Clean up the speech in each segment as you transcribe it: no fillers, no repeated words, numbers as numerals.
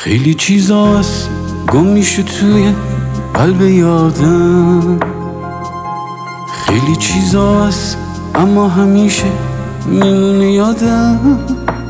خیلی چیزاست گم میشه توی قلب یادم، خیلی چیزاست اما همیشه میمونه یادم.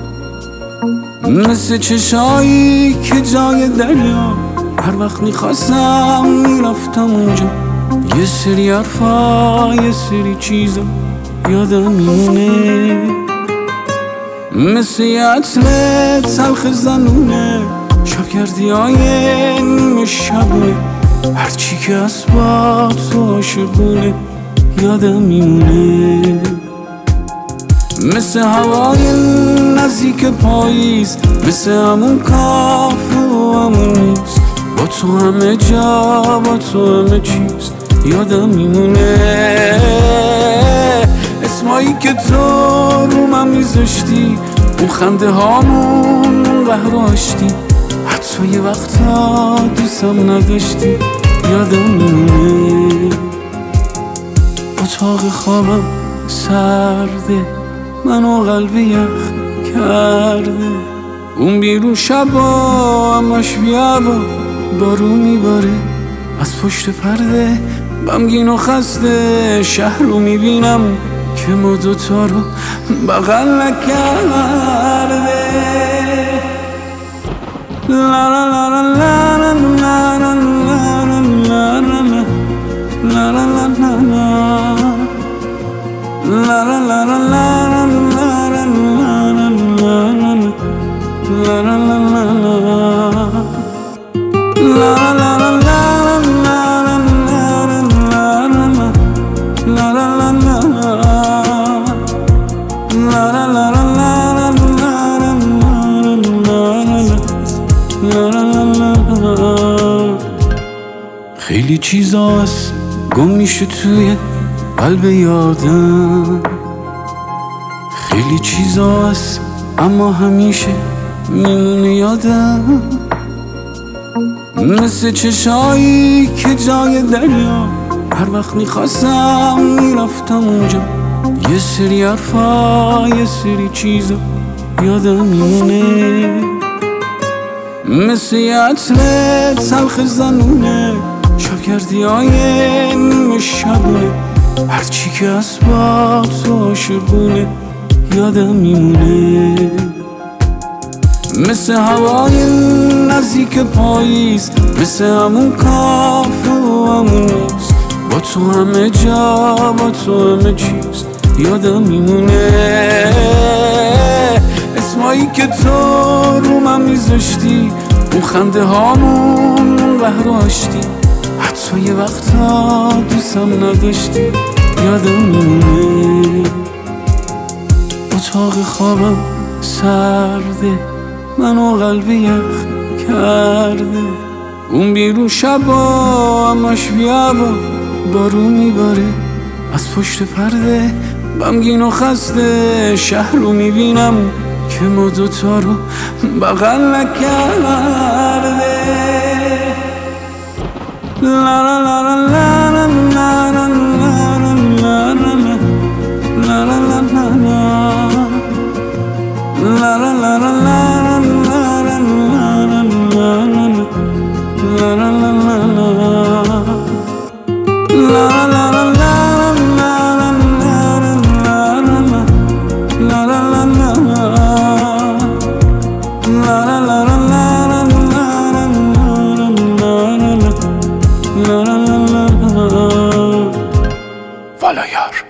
مثل چشایی که جای دریا هر وقت میخواستم میرفتم اونجا. یه سری حرفا یه سری چیزا یادم میمونه، مثل یه عطر تلخ زنونه، شبگردی های نیمه شبونه. هرچی که از با تو عاشقونه یادم میمونه، مثل هوای نزدیک پاییز، مثل همون کافه و همون میز. با تو همه جا با تو همه چیز یادم میمونه. اسمایی که تو رو من میذاشتی، اون خنده هامون قهراشتی، حتی یه وقتا دوستم نداشتی یادم میمونه. اتاق خوابم سرده، منو قلب یخ کرده. اون بیرون شبا همش بیابا بارون میباره از پشت پرده. غمگین و خسته شهر رو میبینم که ما دوتا رو بغل نکرده. لا لا لا لا لا لا لا لا لا لا خیلی چیزاست گم میشه توی قلب یادم، خیلی چیزاست اما همیشه میمونه یادم. مثل چشایی که جای دریا هر وقت میخواستم میرفتم اونجا. یه سری حرفا یه سری چیزا یادم میمونه، مثل یه عطر تلخ زنونه، شبگردی های نیمه شبونه. هرچی که از با تو عاشقونه یادم میمونه، مثل هوای نزدیک پاییز، مثل همون کافه و همون میز. با تو همه جا با تو همه چیز یادم میمونه. اسمایی که تو رو من میذاشتی، اون خنده هامون قهراشتی، حتی یه وقتا دوستم نداشتی یادم میمونه. اتاق خوابم سرده، منو قلب یخ کرده. اون بیرون شبا همش بیابا بارون میباره از پشت پرده. غمگین و خسته شهر رو میبینم که ما دوتا رو بغل نکرده. لا لا لا لا لا لا لا لا لا والا یار.